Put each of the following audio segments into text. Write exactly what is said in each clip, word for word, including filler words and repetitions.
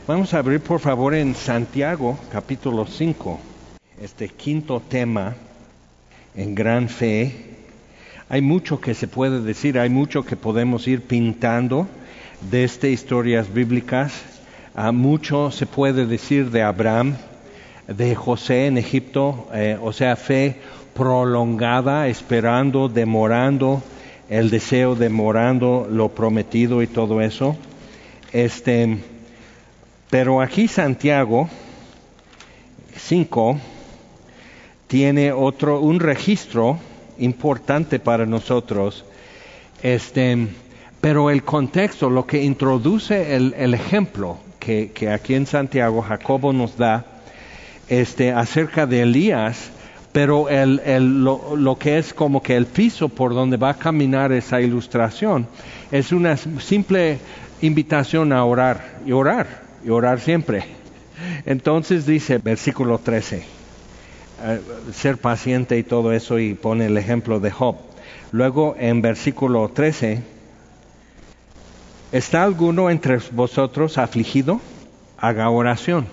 Vamos a abrir por favor en Santiago capítulo cinco, este quinto tema en gran fe. Hay mucho que se puede decir, hay mucho que podemos ir pintando de estas historias bíblicas. Uh, mucho se puede decir de Abraham, de José en Egipto, eh, o sea, fe prolongada, esperando, demorando, el deseo demorando lo prometido y todo eso. Este, pero aquí Santiago cinco tiene otro, un registro importante para nosotros, este, pero el contexto, lo que introduce el, el ejemplo que, que aquí en Santiago Jacobo nos da, este, acerca de Elías, pero el, el, lo, lo que es como que el piso por donde va a caminar esa ilustración es una simple invitación a orar y orar y orar siempre. Entonces dice versículo trece, uh, ser paciente y todo eso, y pone el ejemplo de Job. Luego en versículo trece, ¿está alguno entre vosotros afligido? Haga oración.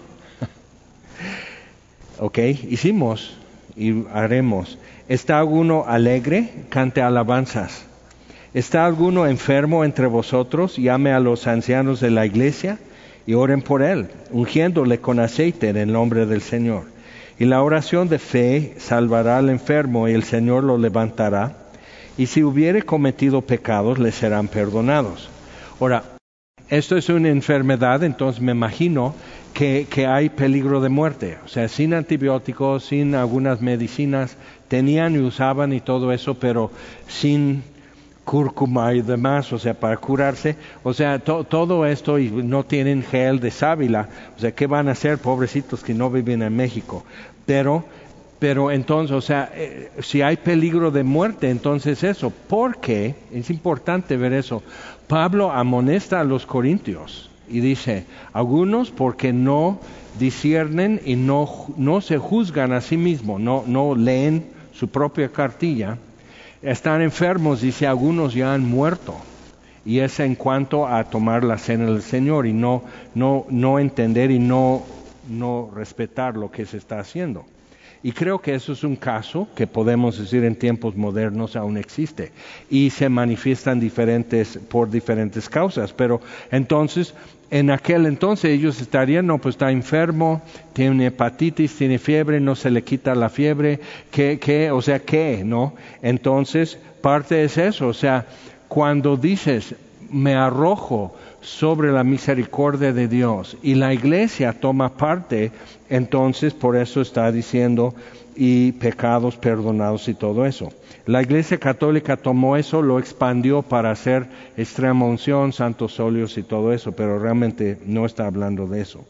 Ok, hicimos y haremos. ¿Está alguno alegre? Cante alabanzas. ¿Está alguno enfermo entre vosotros? Llame a los ancianos de la iglesia y oren por él, ungiéndole con aceite en el nombre del Señor. Y la oración de fe salvará al enfermo, y el Señor lo levantará. Y si hubiere cometido pecados, le serán perdonados. Ahora, esto es una enfermedad, entonces me imagino que, que hay peligro de muerte. O sea, sin antibióticos, sin algunas medicinas, tenían y usaban y todo eso, pero sin cúrcuma y demás, o sea, para curarse. O sea, to, todo esto, y no tienen gel de sábila. O sea, ¿qué van a hacer, pobrecitos que no viven en México? Pero, pero entonces, o sea, eh, si hay peligro de muerte, entonces eso. Porque, es importante ver eso, Pablo amonesta a los corintios y dice, algunos porque no disciernen y no, no se juzgan a sí mismos, no, no leen su propia cartilla, están enfermos, dice, algunos ya han muerto. Y es en cuanto a tomar la cena del Señor y no, no, no entender y no, no respetar lo que se está haciendo. Y creo que eso es un caso que podemos decir en tiempos modernos aún existe y se manifiestan diferentes, por diferentes causas. Pero entonces, en aquel entonces ellos estarían, no, pues está enfermo, tiene hepatitis, tiene fiebre, no se le quita la fiebre, ¿qué, qué? O sea, ¿qué? ¿No? Entonces, parte es eso, o sea, cuando dices, me arrojo sobre la misericordia de Dios y la iglesia toma parte, entonces por eso está diciendo y pecados perdonados y todo eso. La iglesia católica tomó eso, lo expandió para hacer extrema unción, santos óleos y todo eso, pero realmente no está hablando de eso.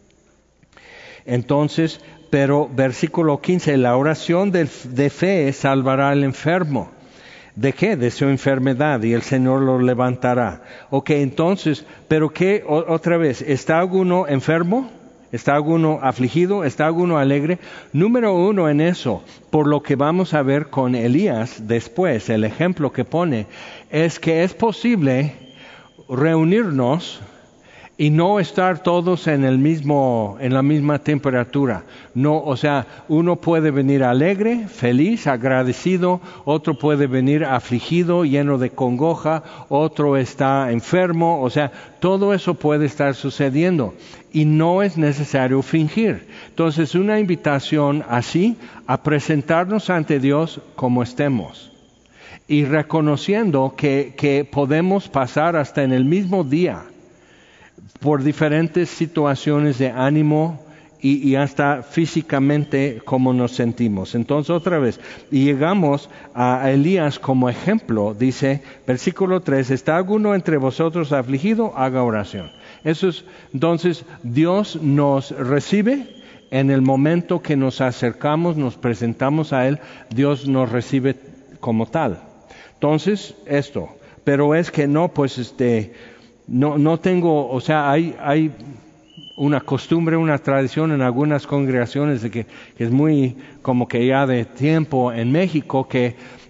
Entonces, pero versículo quince, la oración de, de fe salvará al enfermo. ¿De qué? De su enfermedad, y el Señor lo levantará. Ok, entonces, ¿pero qué? O, otra vez, ¿está alguno enfermo? ¿Está alguno afligido? ¿Está alguno alegre? Número uno en eso, por lo que vamos a ver con Elías después, el ejemplo que pone, es que es posible reunirnos y no estar todos en el mismo, en la misma temperatura. No, o sea, uno puede venir alegre, feliz, agradecido, otro puede venir afligido, lleno de congoja, otro está enfermo, o sea, todo eso puede estar sucediendo y no es necesario fingir. Entonces, una invitación así a presentarnos ante Dios como estemos y reconociendo que, que podemos pasar hasta en el mismo día por diferentes situaciones de ánimo y, y hasta físicamente como nos sentimos. Entonces otra vez, y llegamos a Elías como ejemplo, dice, versículo tres, ¿está alguno entre vosotros afligido? Haga oración. Eso es, entonces Dios nos recibe en el momento que nos acercamos, nos presentamos a Él, Dios nos recibe como tal. Entonces, esto, pero es que no, pues este... No, no tengo, o sea, hay, hay una costumbre, una tradición en algunas congregaciones de que, que es muy como que ya de tiempo en México, que,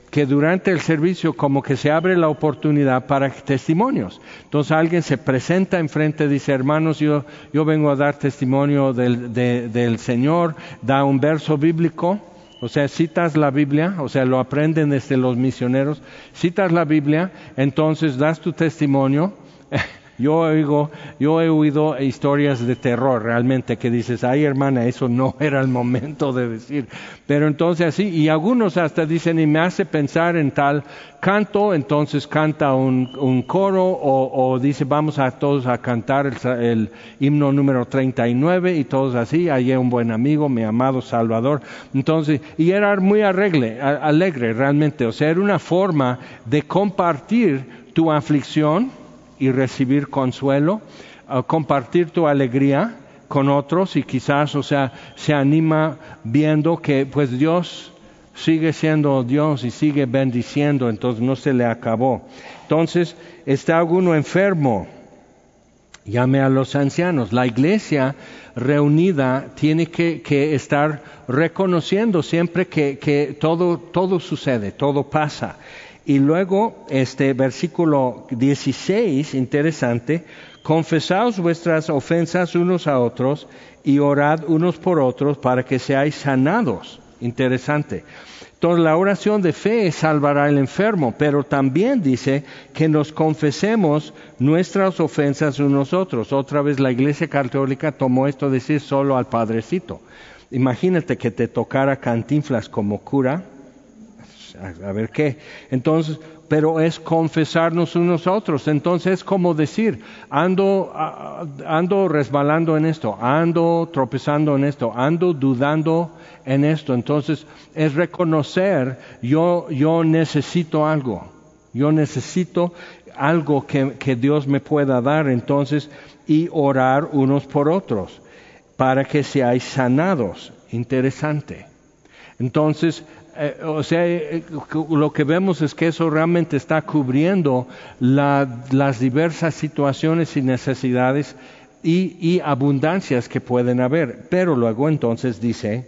que durante el servicio como que se abre la oportunidad para testimonios. Entonces alguien se presenta enfrente y dice, hermanos, yo, yo vengo a dar testimonio del, de, del Señor, da un verso bíblico, o sea, citas la Biblia, o sea, lo aprenden desde los misioneros, citas la Biblia, entonces das tu testimonio. Yo oigo, yo he oído historias de terror realmente que dices, ay hermana, eso no era el momento de decir. Pero entonces así, y algunos hasta dicen, y me hace pensar en tal canto, entonces canta un, un coro o, o dice, vamos a todos a cantar el, el himno número treinta y nueve y todos así, hallé un buen amigo, mi amado Salvador. Entonces, y era muy alegre, alegre realmente, o sea, era una forma de compartir tu aflicción y recibir consuelo, uh, compartir tu alegría con otros y quizás, o sea, se anima viendo que pues Dios sigue siendo Dios y sigue bendiciendo, entonces no se le acabó. Entonces, está alguno enfermo, llame a los ancianos. La iglesia reunida tiene que, que estar reconociendo siempre que, que todo, todo sucede, todo pasa. Y luego, este versículo dieciséis, interesante, confesaos vuestras ofensas unos a otros y orad unos por otros para que seáis sanados. Interesante. Entonces, la oración de fe salvará al enfermo, pero también dice que nos confesemos nuestras ofensas unos a otros. Otra vez la Iglesia Católica tomó esto de decir solo al Padrecito. Imagínate que te tocara Cantinflas como cura. A ver qué. Entonces, pero es confesarnos unos a otros. Entonces es como decir, ando, ando resbalando en esto, ando tropezando en esto, ando dudando en esto. Entonces es reconocer, yo, yo necesito algo, yo necesito algo que, que Dios me pueda dar. Entonces, y orar unos por otros para que seáis sanados. Interesante. Entonces, Eh, o sea, eh, lo que vemos es que eso realmente está cubriendo la, las diversas situaciones y necesidades y, y abundancias que pueden haber. Pero luego entonces dice,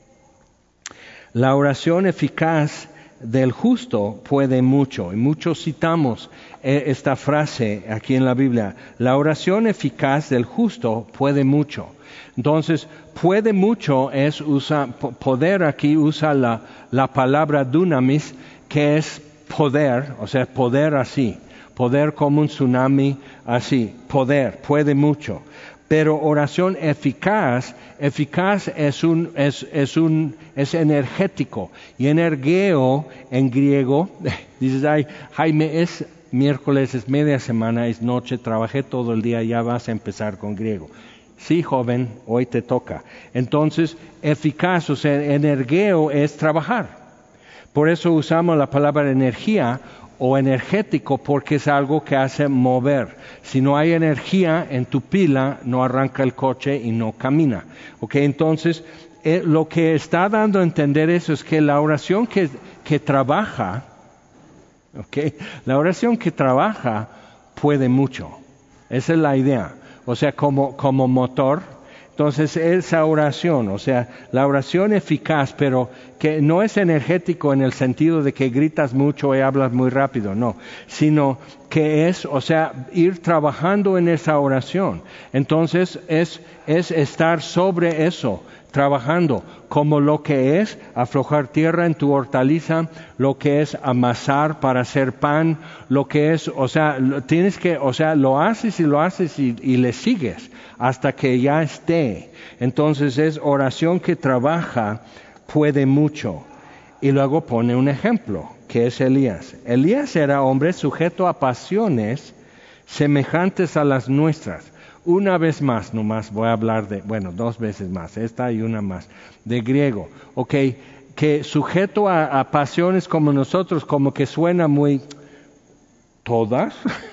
la oración eficaz del justo puede mucho. Y muchos citamos eh, esta frase aquí en la Biblia. La oración eficaz del justo puede mucho. Entonces, puede mucho es usa, poder aquí usa la, la palabra dunamis, que es poder, o sea, poder así, poder como un tsunami así, poder, puede mucho. Pero oración eficaz, eficaz es un, es, es un, es energético. Y energeo en griego, dices, ay, Jaime, es miércoles, es media semana, es noche, trabajé todo el día, ya vas a empezar con griego. Sí, joven, hoy te toca. Entonces, eficaz, o sea, energeo es trabajar. Por eso usamos la palabra energía o energético, porque es algo que hace mover. Si no hay energía en tu pila, no arranca el coche y no camina. ¿Ok? Entonces, eh, lo que está dando a entender eso es que la oración que, que trabaja, ¿ok? La oración que trabaja puede mucho. Esa es la idea. O sea, como, como motor. Entonces, esa oración, o sea, la oración eficaz, pero que no es energético en el sentido de que gritas mucho y hablas muy rápido, no, sino que es, o sea, ir trabajando en esa oración. Entonces, es, es estar sobre eso, trabajando, como lo que es aflojar tierra en tu hortaliza, lo que es amasar para hacer pan, lo que es, o sea, tienes que, o sea, lo haces y lo haces y, y le sigues hasta que ya esté. Entonces es oración que trabaja, puede mucho. Y luego pone un ejemplo, que es Elías. Elías era hombre sujeto a pasiones semejantes a las nuestras. Una vez más, nomás voy a hablar de, bueno, dos veces más, esta y una más, de griego. Ok, que sujeto a, a pasiones como nosotros, como que suena muy, ¿todas?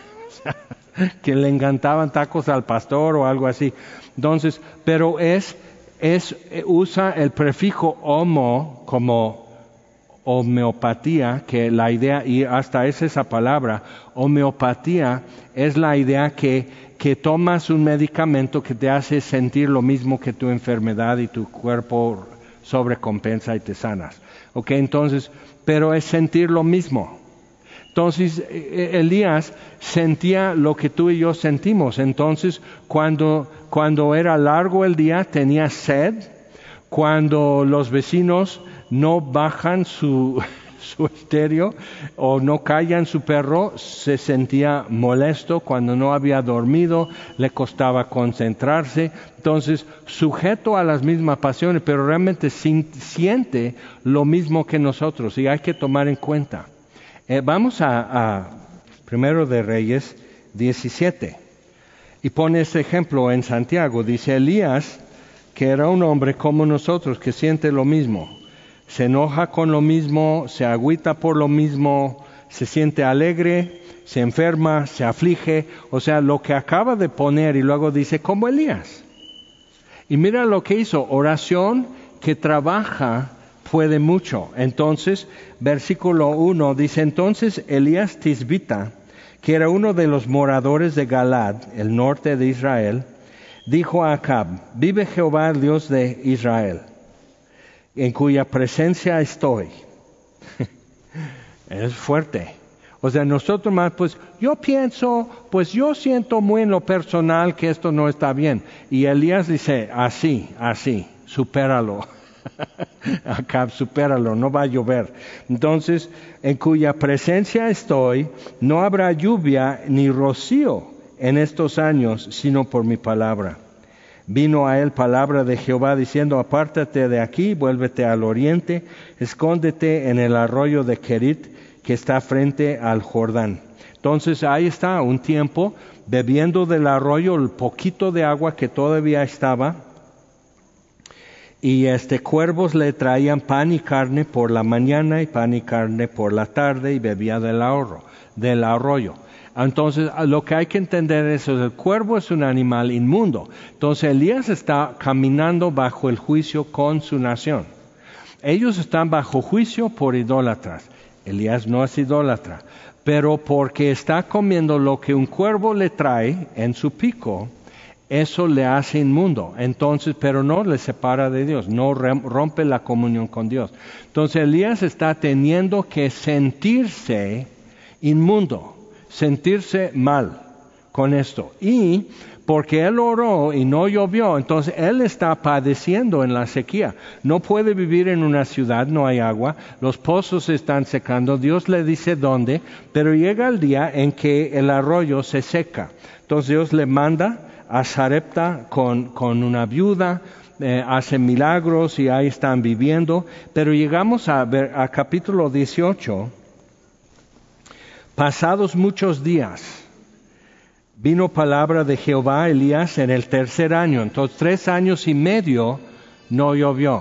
Que le encantaban tacos al pastor o algo así. Entonces, pero es, es, usa el prefijo homo como homeopatía, que la idea, y hasta es esa palabra, homeopatía es la idea que que tomas un medicamento que te hace sentir lo mismo que tu enfermedad y tu cuerpo sobrecompensa y te sanas. Ok, entonces, pero es sentir lo mismo. Entonces, Elías sentía lo que tú y yo sentimos. Entonces, cuando, cuando era largo el día, tenía sed. Cuando los vecinos no bajan su, su estéreo o no callan su perro, se sentía molesto. Cuando no había dormido, le costaba concentrarse. Entonces, sujeto a las mismas pasiones, pero realmente sin, siente lo mismo que nosotros. Y hay que tomar en cuenta. Eh, vamos a, a Primero de Reyes diecisiete y pone este ejemplo en Santiago. Dice Elías, que era un hombre como nosotros, que siente lo mismo, se enoja con lo mismo, se agüita por lo mismo, se siente alegre, se enferma, se aflige, o sea, lo que acaba de poner, y luego dice, como Elías. Y mira lo que hizo, oración que trabaja puede mucho. Entonces, versículo uno dice, entonces Elías Tisbita, que era uno de los moradores de Galad, el norte de Israel, dijo a Acab, vive Jehová, el Dios de Israel, en cuya presencia estoy. Es fuerte. O sea, nosotros más, pues yo pienso, pues yo siento muy en lo personal que esto no está bien. Y Elías dice, así, así, supéralo. Acab, supéralo, no va a llover. Entonces, en cuya presencia estoy, no habrá lluvia ni rocío en estos años, sino por mi palabra. Vino a él palabra de Jehová diciendo, apártate de aquí, vuélvete al oriente, escóndete en el arroyo de Kerit, que está frente al Jordán. Entonces ahí está, un tiempo, bebiendo del arroyo el poquito de agua que todavía estaba, y este cuervos le traían pan y carne por la mañana y pan y carne por la tarde, y bebía del ahorro, del arroyo. Entonces, lo que hay que entender es que el cuervo es un animal inmundo. Entonces, Elías está caminando bajo el juicio con su nación. Ellos están bajo juicio por idólatras. Elías no es idólatra, pero porque está comiendo lo que un cuervo le trae en su pico, eso le hace inmundo. Entonces, pero no le separa de Dios, no rompe la comunión con Dios. Entonces, Elías está teniendo que sentirse inmundo, sentirse mal con esto. Y porque él oró y no llovió, entonces él está padeciendo en la sequía. No puede vivir en una ciudad, no hay agua, los pozos se están secando, Dios le dice dónde, pero llega el día en que el arroyo se seca. Entonces Dios le manda a Sarepta con, con una viuda, eh, hace milagros y ahí están viviendo. Pero llegamos a, ver, a capítulo dieciocho. Pasados muchos días, vino palabra de Jehová a Elías en el tercer año. Entonces, tres años y medio no llovió.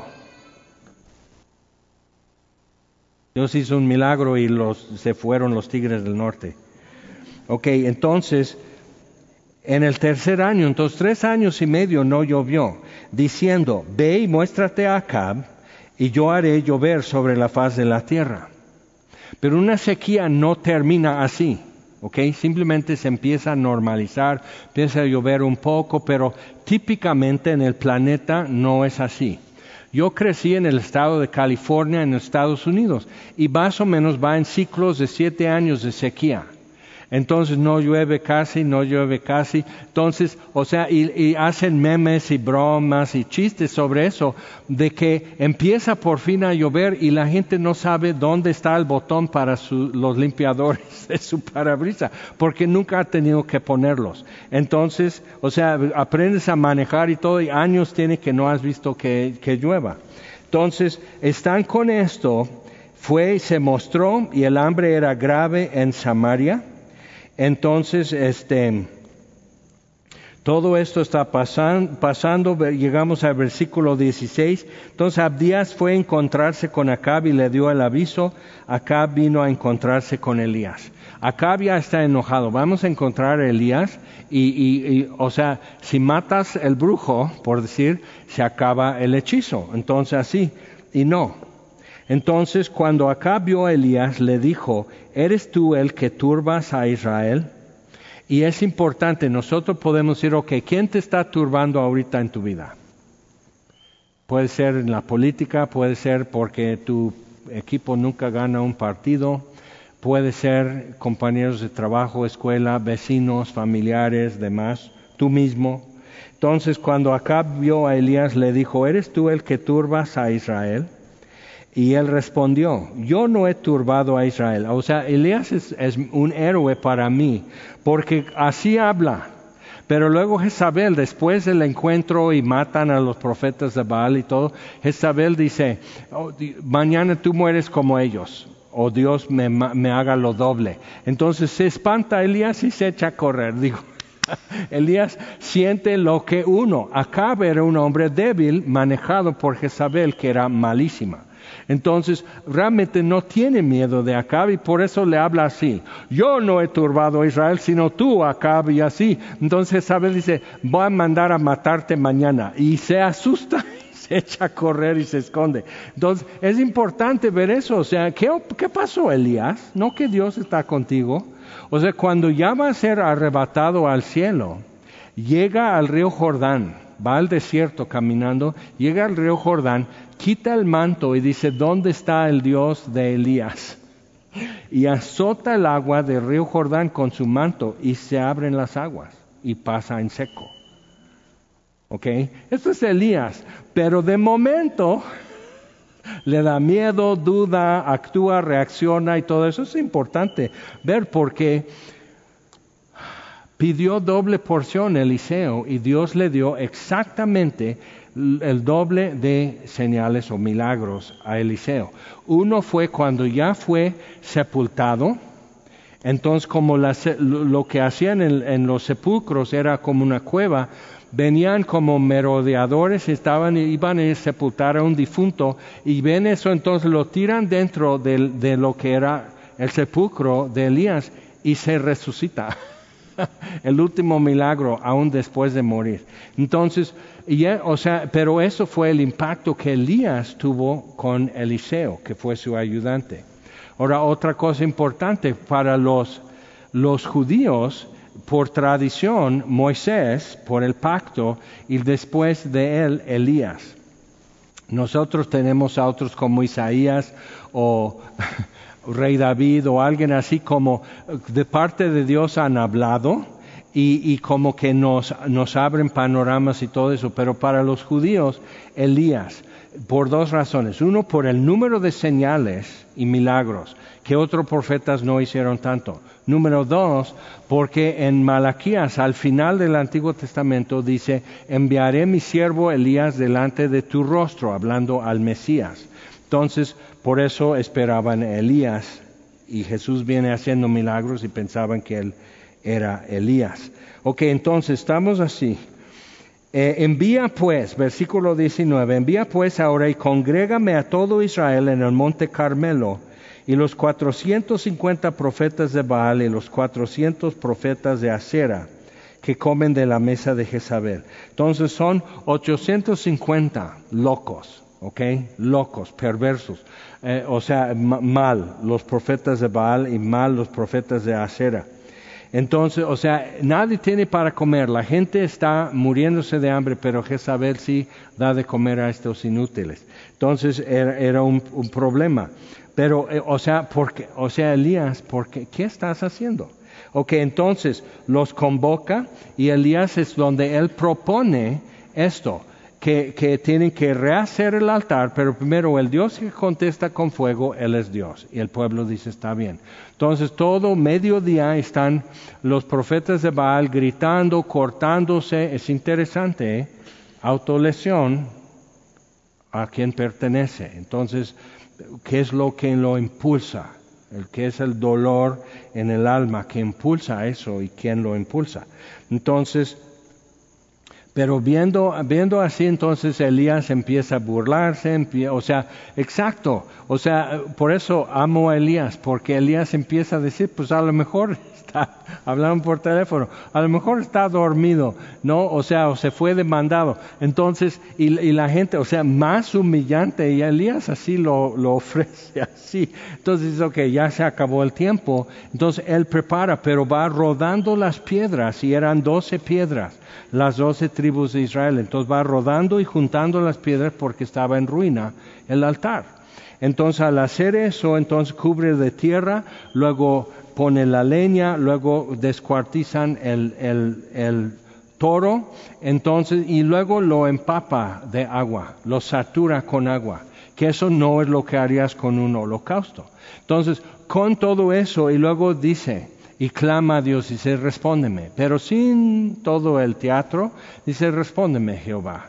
Dios hizo un milagro y los, se fueron los tigres del norte. Ok, entonces, en el tercer año, entonces tres años y medio no llovió, diciendo, ve y muéstrate a Acab, y yo haré llover sobre la faz de la tierra. Pero una sequía no termina así, ¿ok? Simplemente se empieza a normalizar, empieza a llover un poco, pero típicamente en el planeta no es así. Yo crecí en el estado de California, en Estados Unidos, y más o menos va en ciclos de siete años de sequía. Entonces no llueve casi, no llueve casi. Entonces, o sea, y, y hacen memes y bromas y chistes sobre eso, de que empieza por fin a llover y la gente no sabe dónde está el botón para su, los limpiadores de su parabrisas, porque nunca ha tenido que ponerlos. Entonces, o sea, aprendes a manejar y todo, y años tiene que no has visto que, que llueva. Entonces, están con esto, fue y se mostró, y el hambre era grave en Samaria. Entonces, este, todo esto está pasan, pasando, llegamos al versículo dieciséis. Entonces Abdías fue a encontrarse con Acab y le dio el aviso. Acab vino a encontrarse con Elías. Acab ya está enojado. Vamos a encontrar a Elías y, y, y, o sea, si matas el brujo, por decir, se acaba el hechizo. Entonces así, y no. Entonces, cuando Acab vio a Elías, le dijo, ¿eres tú el que turbas a Israel? Y es importante, nosotros podemos decir, ok, ¿quién te está turbando ahorita en tu vida? Puede ser en la política, puede ser porque tu equipo nunca gana un partido, puede ser compañeros de trabajo, escuela, vecinos, familiares, demás, tú mismo. Entonces cuando Acab vio a Elías le dijo, ¿eres tú el que turbas a Israel? Y él respondió, yo no he turbado a Israel. O sea, Elías es, es un héroe para mí, porque así habla. Pero luego Jezabel, después del encuentro y matan a los profetas de Baal y todo, Jezabel dice, oh, mañana tú mueres como ellos, o Dios me, me haga lo doble. Entonces se espanta Elías y se echa a correr. Digo, Elías siente lo que uno. Acab era un hombre débil manejado por Jezabel, que era malísima. Entonces, realmente no tiene miedo de Acab y por eso le habla así. Yo no he turbado a Israel, sino tú, Acab, y así. Entonces, Jezabel dice, voy a mandar a matarte mañana. Y se asusta, y se echa a correr y se esconde. Entonces, es importante ver eso. O sea, ¿qué, qué pasó, Elías? No que Dios está contigo. O sea, cuando ya va a ser arrebatado al cielo, llega al río Jordán, va al desierto caminando, llega al río Jordán, quita el manto y dice, ¿dónde está el Dios de Elías? Y azota el agua del río Jordán con su manto y se abren las aguas y pasa en seco. ¿Ok? Esto es Elías, pero de momento le da miedo, duda, actúa, reacciona y todo eso. Es importante ver porque pidió doble porción Eliseo y Dios le dio exactamente el doble de señales o milagros a Eliseo. Uno fue cuando ya fue sepultado. Entonces, como la, lo que hacían en, en los sepulcros era como una cueva, venían como merodeadores, estaban, iban a sepultar a un difunto y ven eso, entonces lo tiran dentro de, de lo que era el sepulcro de Elías y se resucita. El último milagro aún después de morir. Entonces, ya, o sea, pero eso fue el impacto que Elías tuvo con Eliseo, que fue su ayudante. Ahora, otra cosa importante para los, los judíos, por tradición, Moisés, por el pacto, y después de él, Elías. Nosotros tenemos a otros como Isaías o Rey David o alguien así como de parte de Dios han hablado y, y como que nos, nos abren panoramas y todo eso. Pero para los judíos, Elías, por dos razones. Uno, por el número de señales y milagros, que otros profetas no hicieron tanto. Número dos, porque en Malaquías, al final del Antiguo Testamento, dice, enviaré mi siervo Elías delante de tu rostro, hablando al Mesías. Entonces, por eso esperaban a Elías, y Jesús viene haciendo milagros y pensaban que él era Elías. Ok, entonces estamos así. Eh, envía pues, versículo diecinueve, envía pues ahora y congrégame a todo Israel en el monte Carmelo, y los cuatrocientos cincuenta profetas de Baal y los cuatrocientos profetas de Asera, que comen de la mesa de Jezabel. Entonces son ochocientos cincuenta locos. ¿Ok? Locos, perversos, eh, o sea, m- mal los profetas de Baal y mal los profetas de Asera. Entonces, o sea, nadie tiene para comer, la gente está muriéndose de hambre, pero Jezabel sí da de comer a estos inútiles. Entonces era, era un, un problema. Pero, eh, o sea, porque, o sea, Elías, porque, ¿qué estás haciendo? Ok, entonces los convoca y Elías es donde él propone esto. Que, que tienen que rehacer el altar, pero primero el Dios que contesta con fuego, Él es Dios. Y el pueblo dice, está bien. Entonces todo mediodía están los profetas de Baal gritando, cortándose. Es interesante, ¿eh? Autolesión a quien pertenece. Entonces, ¿qué es lo que lo impulsa? El que es el dolor en el alma que impulsa eso y quién lo impulsa. Entonces, pero viendo, viendo así, entonces Elías empieza a burlarse, empie- o sea, exacto, o sea, por eso amo a Elías, porque Elías empieza a decir, pues a lo mejor está, hablando por teléfono, a lo mejor está dormido, ¿no? O sea, o se fue demandado. Entonces, y, y la gente, o sea, más humillante, y Elías así lo, lo ofrece, así. Entonces dice, ok, ya se acabó el tiempo, entonces él prepara, pero va rodando las piedras, y eran doce piedras, las doce tribus tribus de Israel. Entonces va rodando y juntando las piedras porque estaba en ruina el altar. Entonces al hacer eso, entonces cubre de tierra, luego pone la leña, luego descuartizan el, el, el toro, entonces, y luego lo empapa de agua, lo satura con agua, que eso no es lo que harías con un holocausto. Entonces, con todo eso, y luego dice, y clama a Dios, dice, respóndeme, pero sin todo el teatro, dice, respóndeme, Jehová,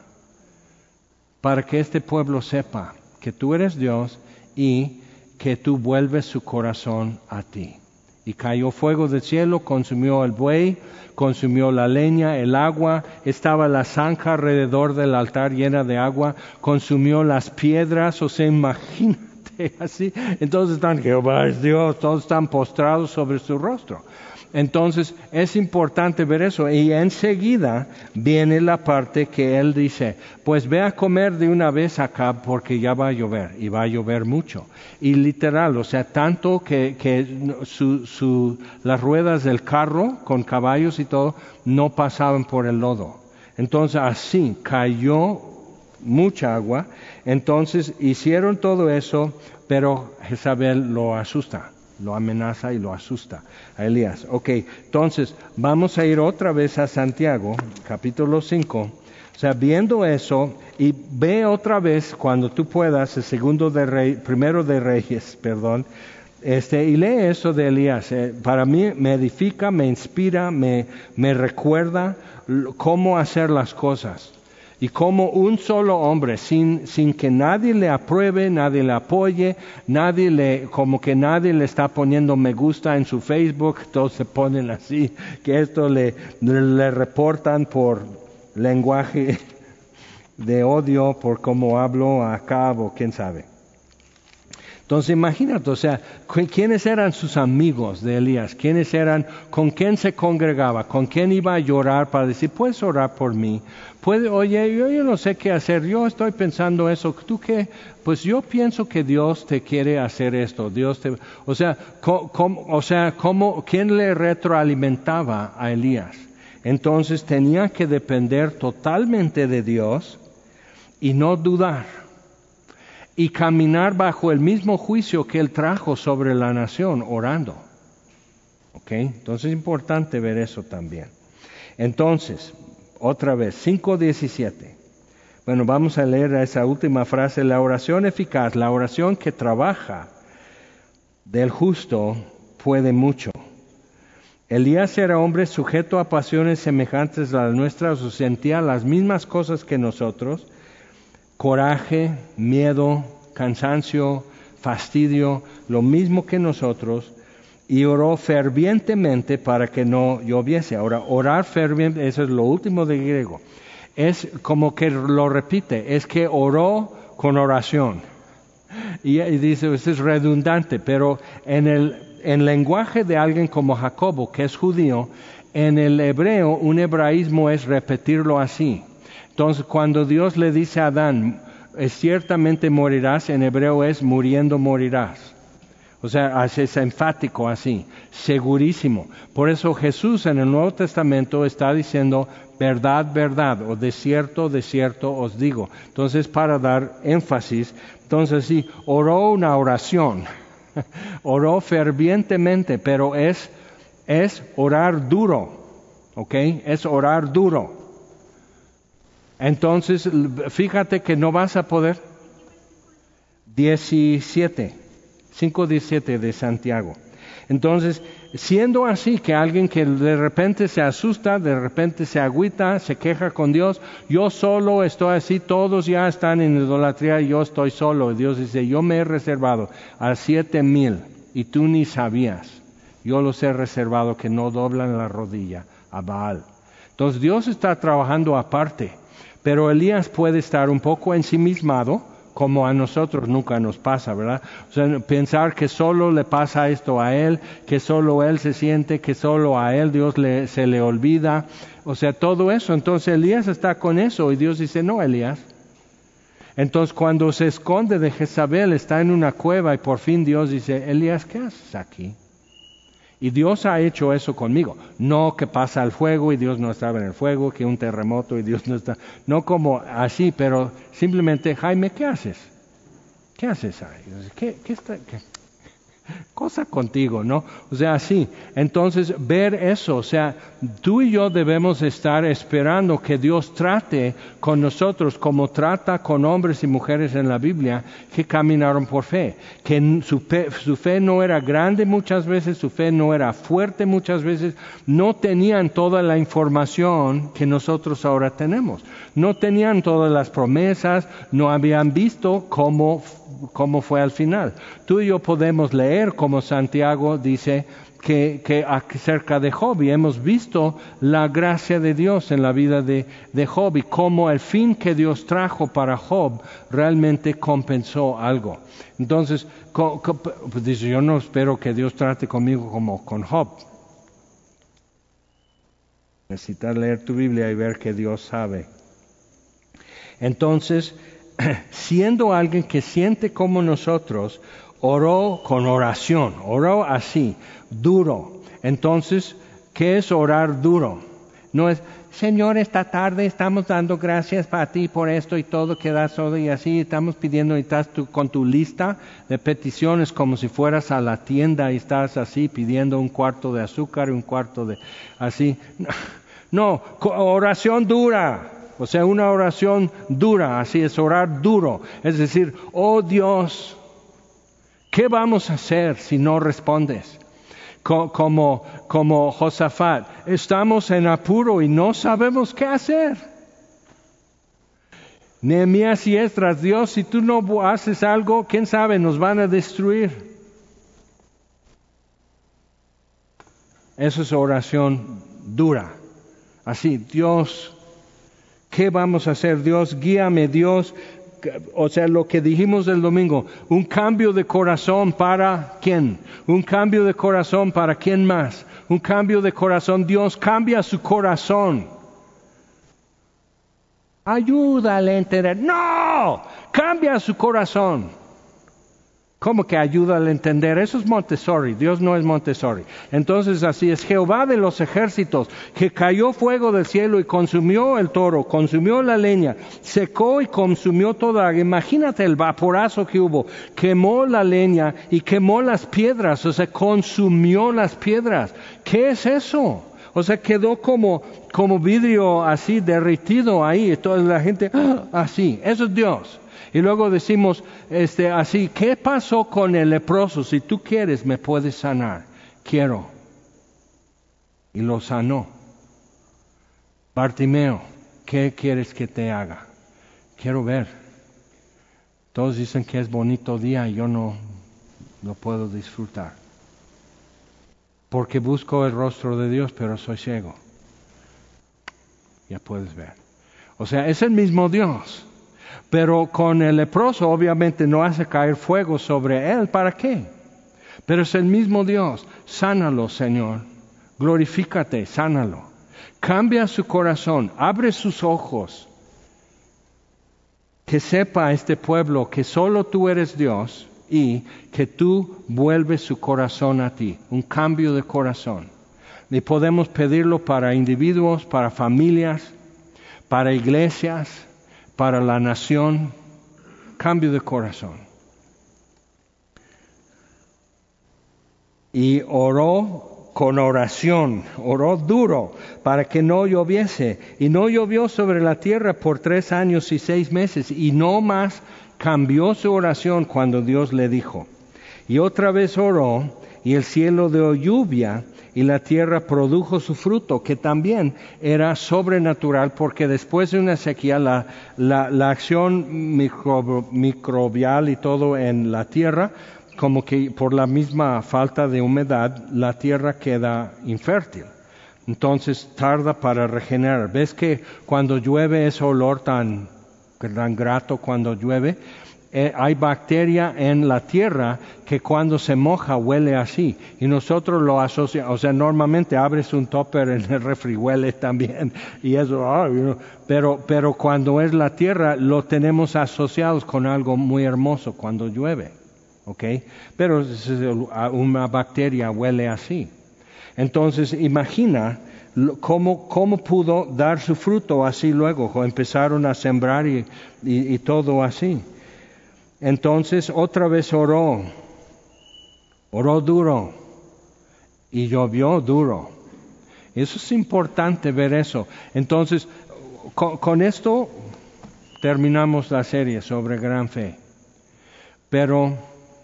para que este pueblo sepa que tú eres Dios y que tú vuelves su corazón a ti. Y cayó fuego del cielo, consumió el buey, consumió la leña, el agua, estaba la zanja alrededor del altar llena de agua, consumió las piedras, o sea, imagínate así. Entonces están, Jehová es Dios, todos están postrados sobre su rostro. Entonces es importante ver eso, y enseguida viene la parte que él dice, pues ve a comer de una vez acá porque ya va a llover, y va a llover mucho. Y literal, o sea, tanto que, que su, su, las ruedas del carro con caballos y todo no pasaban por el lodo. Entonces así cayó mucha agua, entonces hicieron todo eso, pero Jezabel lo asusta. Lo amenaza y lo asusta a Elías. Ok, entonces vamos a ir otra vez a Santiago, capítulo cinco. O sea, viendo eso, y ve otra vez cuando tú puedas, el segundo de Rey, primero de Reyes, perdón, este, y lee eso de Elías. Eh, para mí me edifica, me inspira, me, me recuerda cómo hacer las cosas. Y como un solo hombre, sin, sin que nadie le apruebe, nadie le apoye, nadie le, como que nadie le está poniendo me gusta en su Facebook, todos se ponen así, que esto le, le, le reportan por lenguaje de odio, por cómo hablo acá o quién sabe. Entonces imagínate, o sea, ¿quiénes eran sus amigos de Elías? ¿Quiénes eran, con quién se congregaba? ¿Con quién iba a llorar para decir, puedes orar por mí? Puede, oye, yo, yo no sé qué hacer, yo estoy pensando eso, ¿tú qué? Pues yo pienso que Dios te quiere hacer esto, Dios te... O sea, ¿cómo, o sea, ¿cómo, quién le retroalimentaba a Elías? Entonces tenía que depender totalmente de Dios y no dudar. Y caminar bajo el mismo juicio que él trajo sobre la nación, orando. ¿Ok? Entonces es importante ver eso también. Entonces, otra vez, cinco diecisiete. Bueno, vamos a leer esa última frase. La oración eficaz, la oración que trabaja del justo puede mucho. Elías era hombre sujeto a pasiones semejantes a las nuestras, o sentía las mismas cosas que nosotros. Coraje, miedo, cansancio, fastidio, lo mismo que nosotros, y oró fervientemente para que no lloviese. Ahora, orar fervientemente, eso es lo último de griego, es como que lo repite, es que oró con oración. Y, y dice, eso es redundante, pero en el en lenguaje de alguien como Jacobo, que es judío, en el hebreo, un hebraísmo es repetirlo así. Entonces, cuando Dios le dice a Adán, ciertamente morirás, en hebreo es muriendo morirás. O sea, es enfático así, segurísimo. Por eso Jesús en el Nuevo Testamento está diciendo, verdad, verdad, o de cierto, de cierto os digo. Entonces, para dar énfasis, entonces sí, oró una oración, oró fervientemente, pero es, es orar duro, ¿ok? Es orar duro. Entonces, fíjate que no vas a poder. diecisiete, cinco diecisiete de Santiago. Entonces, siendo así que alguien que de repente se asusta, de repente se agüita, se queja con Dios, yo solo estoy así, todos ya están en idolatría y yo estoy solo. Y Dios dice, yo me he reservado a siete mil y tú ni sabías. Yo los he reservado que no doblan la rodilla a Baal. Entonces, Dios está trabajando aparte. Pero Elías puede estar un poco ensimismado, como a nosotros nunca nos pasa, ¿verdad? O sea, pensar que solo le pasa esto a él, que solo él se siente, que solo a él Dios le, se le olvida. O sea, todo eso. Entonces Elías está con eso y Dios dice, no, Elías. Entonces cuando se esconde de Jezabel, está en una cueva y por fin Dios dice, Elías, ¿qué haces aquí? Y Dios ha hecho eso conmigo. No que pasa el fuego y Dios no estaba en el fuego, que un terremoto y Dios no está. No como así, pero simplemente, Jaime, ¿qué haces? ¿Qué haces ahí? ¿Qué, qué está? Qué? Cosa contigo, ¿no? O sea, así. Entonces, ver eso, o sea, tú y yo debemos estar esperando que Dios trate con nosotros como trata con hombres y mujeres en la Biblia que caminaron por fe. Que su fe, su fe no era grande muchas veces, su fe no era fuerte muchas veces, no tenían toda la información que nosotros ahora tenemos. No tenían todas las promesas, no habían visto cómo cómo fue al final. Tú y yo podemos leer como Santiago dice que, que acerca de Job, y hemos visto la gracia de Dios en la vida de, de Job y cómo el fin que Dios trajo para Job realmente compensó algo. Entonces, co, co, pues dice, yo no espero que Dios trate conmigo como con Job. Necesitas leer tu Biblia y ver que Dios sabe. Entonces, siendo alguien que siente como nosotros, oró con oración, oró así, duro. Entonces, ¿qué es orar duro? No es, Señor, esta tarde estamos dando gracias para ti por esto y todo, que das todo y así, estamos pidiendo y estás tú con tu lista de peticiones como si fueras a la tienda y estás así pidiendo un cuarto de azúcar y un cuarto de así. No, oración dura. O sea, una oración dura, así es, orar duro. Es decir, oh Dios, ¿qué vamos a hacer si no respondes? Co- como, como Josafat, estamos en apuro y no sabemos qué hacer. Nehemías y Esdras, Dios, si tú no haces algo, quién sabe, nos van a destruir. Eso es oración dura. Así, Dios, ¿qué vamos a hacer? Dios, guíame, Dios. O sea, lo que dijimos el domingo, un cambio de corazón para ¿quién? Un cambio de corazón para ¿quién más? Un cambio de corazón, Dios cambia su corazón. Ayúdale a entender. ¡No! Cambia su corazón. ¿Cómo que ayúdale a entender? Eso es Montessori, Dios no es Montessori. Entonces así es, Jehová de los ejércitos, que cayó fuego del cielo y consumió el toro, consumió la leña, secó y consumió toda. Imagínate el vaporazo que hubo, quemó la leña y quemó las piedras, o sea, consumió las piedras. ¿Qué es eso? O sea, quedó como, como vidrio así derretido ahí, y toda la gente, ¡ah! Así, eso es Dios. Y luego decimos, este, así, ¿qué pasó con el leproso? Si tú quieres, me puedes sanar. Quiero. Y lo sanó. Bartimeo, ¿qué quieres que te haga? Quiero ver. Todos dicen que es bonito día y yo no lo puedo disfrutar. Porque busco el rostro de Dios, pero soy ciego. Ya puedes ver. O sea, es el mismo Dios. Pero con el leproso obviamente no hace caer fuego sobre él. ¿Para qué? Pero es el mismo Dios. Sánalo, Señor. Glorifícate, sánalo. Cambia su corazón. Abre sus ojos. Que sepa este pueblo que solo tú eres Dios y que tú vuelves su corazón a ti. Un cambio de corazón. Y podemos pedirlo para individuos, para familias, para iglesias, para la nación, cambio de corazón. Y oró con oración, oró duro para que no lloviese. Y no llovió sobre la tierra por tres años y seis meses. Y no más cambió su oración cuando Dios le dijo. Y otra vez oró y el cielo dio lluvia y la tierra produjo su fruto, que también era sobrenatural, porque después de una sequía, la, la, la acción micro, microbial y todo en la tierra, como que por la misma falta de humedad, la tierra queda infértil. Entonces tarda para regenerar. ¿Ves que cuando llueve ese olor tan, tan grato cuando llueve? Eh, hay bacteria en la tierra que cuando se moja huele así y nosotros lo asociamos, o sea, normalmente abres un tupper en el refri, huele también y eso, oh, you know, pero, pero cuando es la tierra lo tenemos asociados con algo muy hermoso cuando llueve, ¿ok? Pero una bacteria huele así, Entonces, imagina cómo, cómo pudo dar su fruto así luego. Empezaron a sembrar y, y, y todo así. Entonces, otra vez oró. Oró duro. Y llovió duro. Eso es importante ver eso. Entonces, con, con esto terminamos la serie sobre gran fe. Pero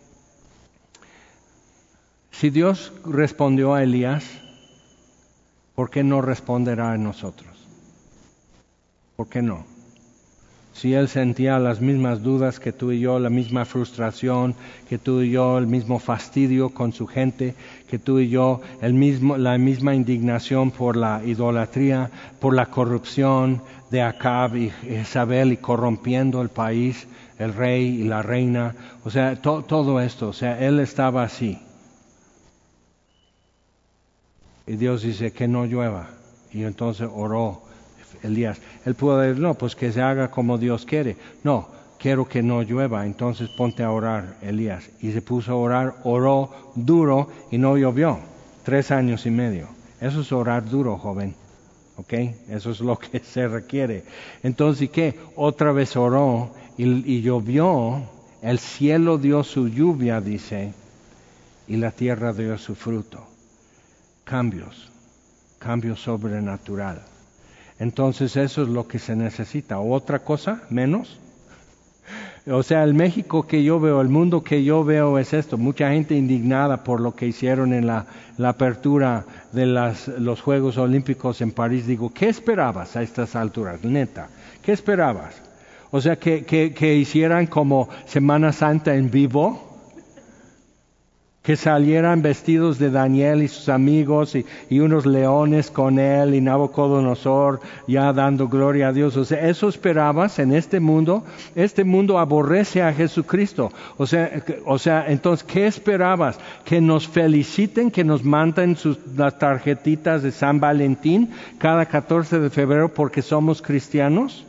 si Dios respondió a Elías, ¿por qué no responderá a nosotros? ¿Por qué no? Si él sentía las mismas dudas que tú y yo, la misma frustración que tú y yo, el mismo fastidio con su gente que tú y yo, el mismo, la misma indignación por la idolatría, por la corrupción de Acab y Jezabel y corrompiendo el país, el rey y la reina, o sea, to, todo esto, o sea, él estaba así. Y Dios dice que no llueva, y entonces oró Elías. Él pudo decir, no, pues que se haga como Dios quiere. No, quiero que no llueva, entonces ponte a orar, Elías. Y se puso a orar, oró duro y no llovió. Tres años y medio. Eso es orar duro, joven. ¿Ok? Eso es lo que se requiere. Entonces, ¿y qué? Otra vez oró y, y llovió. El cielo dio su lluvia, dice, y la tierra dio su fruto. Cambios, cambio sobrenatural. Entonces eso es lo que se necesita. ¿Otra cosa menos? O sea, el México que yo veo, el mundo que yo veo es esto. Mucha gente indignada por lo que hicieron en la, la apertura de las, los Juegos Olímpicos en París. Digo, ¿qué esperabas a estas alturas? Neta, ¿qué esperabas? O sea, que, que, que hicieran como Semana Santa en vivo. Que salieran vestidos de Daniel y sus amigos y, y unos leones con él y Nabucodonosor ya dando gloria a Dios. O sea, ¿eso esperabas en este mundo? Este mundo aborrece a Jesucristo. O sea, o sea, entonces, ¿qué esperabas? ¿Que nos feliciten, que nos manden sus, las tarjetitas de San Valentín cada catorce de febrero porque somos cristianos?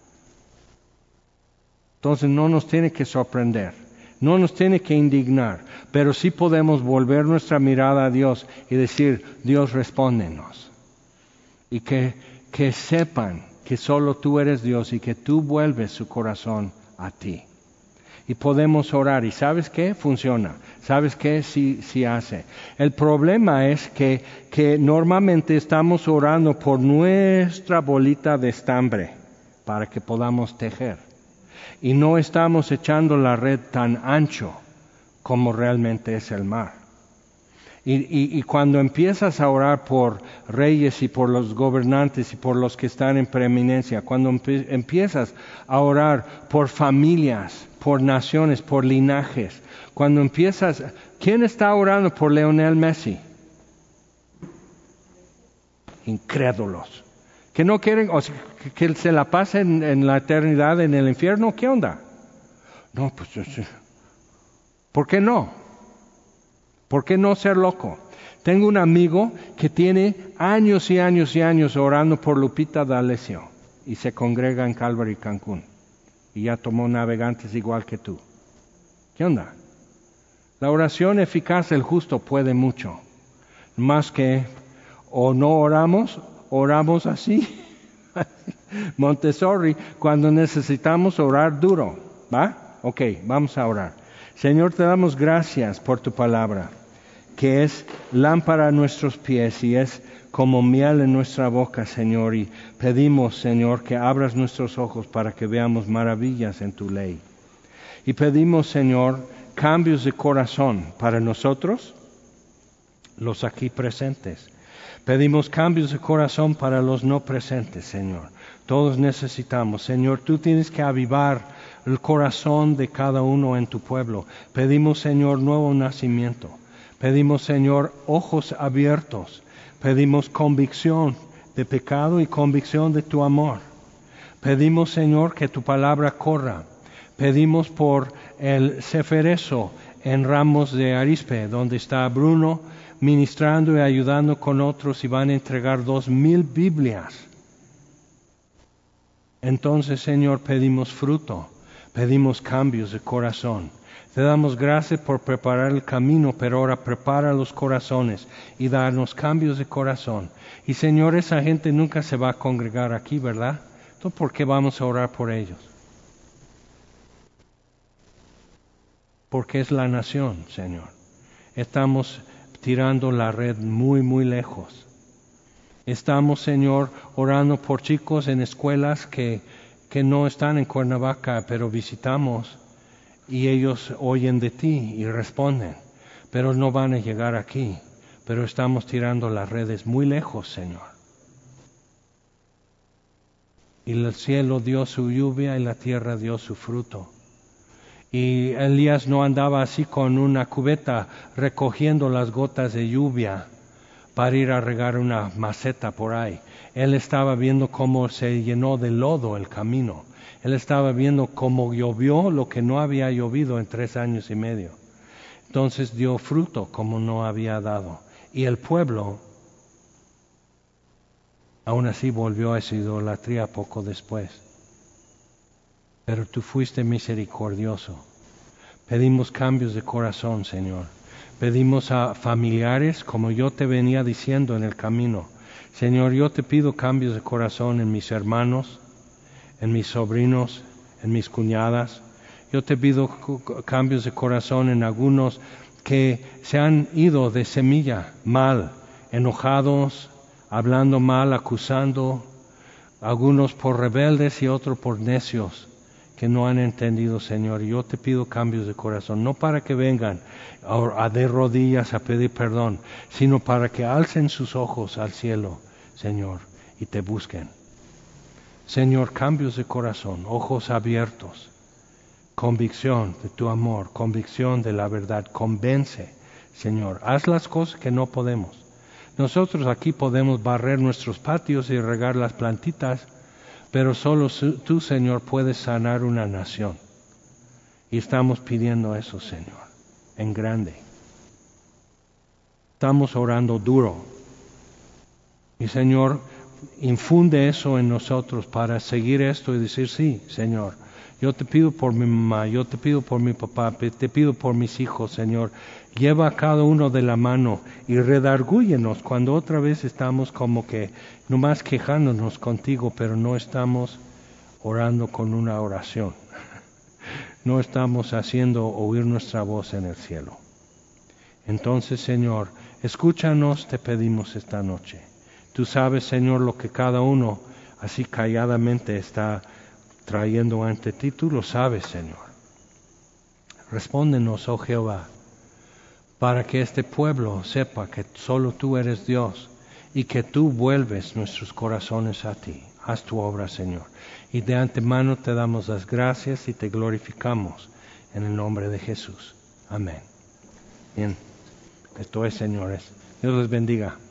Entonces no nos tiene que sorprender. No nos tiene que indignar, pero sí podemos volver nuestra mirada a Dios y decir, Dios, respóndenos. Y que, que sepan que solo tú eres Dios y que tú vuelves su corazón a ti. Y podemos orar, ¿y sabes qué? Funciona. ¿Sabes qué? Sí, sí hace. El problema es que, que normalmente estamos orando por nuestra bolita de estambre para que podamos tejer. Y no estamos echando la red tan ancho como realmente es el mar. Y, y, y cuando empiezas a orar por reyes y por los gobernantes y por los que están en preeminencia, cuando empie- empiezas a orar por familias, por naciones, por linajes, cuando empiezas... ¿Quién está orando por Lionel Messi? Incrédulos. Que no quieren, o sea, que, que se la pasen en la eternidad en el infierno, ¿qué onda? No, pues, ¿por qué no? ¿Por qué no ser loco? Tengo un amigo que tiene años y años y años orando por Lupita D'Alessio y se congrega en Calvary, Cancún. Y ya tomó navegantes igual que tú. ¿Qué onda? La oración eficaz del justo puede mucho. Más que o no oramos, oramos así. Montessori, cuando necesitamos orar duro. ¿Va? Ok, vamos a orar. Señor, te damos gracias por tu palabra, que es lámpara a nuestros pies y es como miel en nuestra boca, Señor. Y pedimos, Señor, que abras nuestros ojos para que veamos maravillas en tu ley. Y pedimos, Señor, cambios de corazón para nosotros, los aquí presentes. Pedimos cambios de corazón para los no presentes, Señor. Todos necesitamos. Señor, tú tienes que avivar el corazón de cada uno en tu pueblo. Pedimos, Señor, nuevo nacimiento. Pedimos, Señor, ojos abiertos. Pedimos convicción de pecado y convicción de tu amor. Pedimos, Señor, que tu palabra corra. Pedimos por el ceferezo en Ramos de Arizpe, donde está Bruno ministrando y ayudando con otros y van a entregar dos mil Biblias. Entonces, Señor, pedimos fruto, pedimos cambios de corazón. Te damos gracias por preparar el camino, pero ahora prepara los corazones y darnos cambios de corazón. Y Señor, esa gente nunca se va a congregar aquí, ¿verdad? Entonces, ¿por qué vamos a orar por ellos? Porque es la nación, Señor. Estamos tirando la red muy, muy lejos. Estamos, Señor, orando por chicos en escuelas que, que no están en Cuernavaca, pero visitamos. Y ellos oyen de ti y responden, pero no van a llegar aquí. Pero estamos tirando las redes muy lejos, Señor. Y el cielo dio su lluvia y la tierra dio su fruto. Y Elías no andaba así con una cubeta recogiendo las gotas de lluvia para ir a regar una maceta por ahí. Él estaba viendo cómo se llenó de lodo el camino. Él estaba viendo cómo llovió lo que no había llovido en tres años y medio. Entonces dio fruto como no había dado. Y el pueblo, aún así, volvió a esa idolatría poco después. Pero tú fuiste misericordioso. Pedimos cambios de corazón, Señor. Pedimos a familiares, como yo te venía diciendo en el camino. Señor, yo te pido cambios de corazón en mis hermanos, en mis sobrinos, en mis cuñadas. Yo te pido cambios de corazón en algunos que se han ido de semilla mal, enojados, hablando mal, acusando, algunos por rebeldes y otros por necios que no han entendido, Señor. Yo te pido cambios de corazón, no para que vengan a, a de rodillas a pedir perdón, sino para que alcen sus ojos al cielo, Señor, y te busquen. Señor, cambios de corazón, ojos abiertos, convicción de tu amor, convicción de la verdad, convence, Señor. Haz las cosas que no podemos. Nosotros aquí podemos barrer nuestros patios y regar las plantitas, pero solo tú, Señor, puedes sanar una nación. Y estamos pidiendo eso, Señor, en grande. Estamos orando duro. Y, Señor, infunde eso en nosotros para seguir esto y decir, sí, Señor, yo te pido por mi mamá, yo te pido por mi papá, te pido por mis hijos, Señor. Lleva a cada uno de la mano y redargúyenos cuando otra vez estamos como que nomás quejándonos contigo, pero no estamos orando con una oración. No estamos haciendo oír nuestra voz en el cielo. Entonces, Señor, escúchanos, te pedimos esta noche. Tú sabes, Señor, lo que cada uno así calladamente está trayendo ante ti. Tú lo sabes, Señor. Respóndenos, oh Jehová, para que este pueblo sepa que solo tú eres Dios y que tú vuelves nuestros corazones a ti. Haz tu obra, Señor. Y de antemano te damos las gracias y te glorificamos en el nombre de Jesús. Amén. Bien. Esto es, señores. Dios les bendiga.